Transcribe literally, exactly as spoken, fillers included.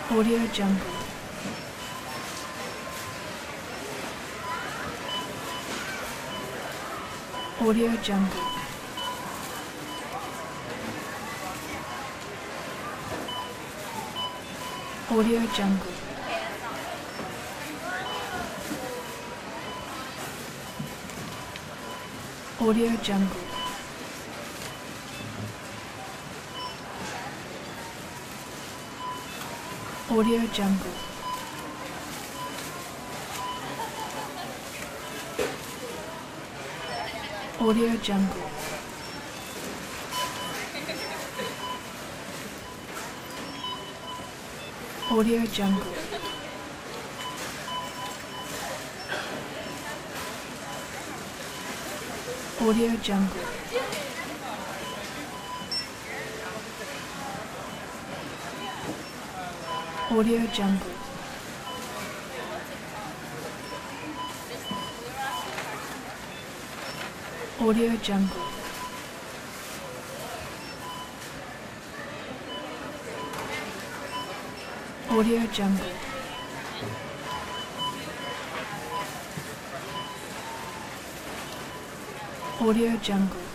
Audio Jungle. Audio Jungle. Audio Jungle. Audio Jungle. Audio Jungle. Audio Jungle. Audio Jungle. Audio Jungle. Audio Jungle. Audio Jungle. Audio Jungle. Audio Jungle.